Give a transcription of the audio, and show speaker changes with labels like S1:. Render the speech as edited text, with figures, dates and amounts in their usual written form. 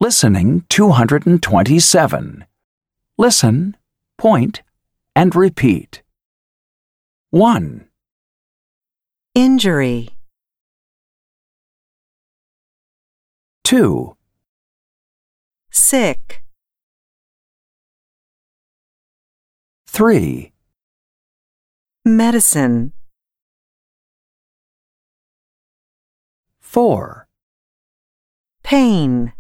S1: Listening 227. Listen, point, and repeat. 1,
S2: Injury.
S1: 2,
S2: Sick.
S1: 3,
S2: Medicine.
S1: 4,
S2: Pain.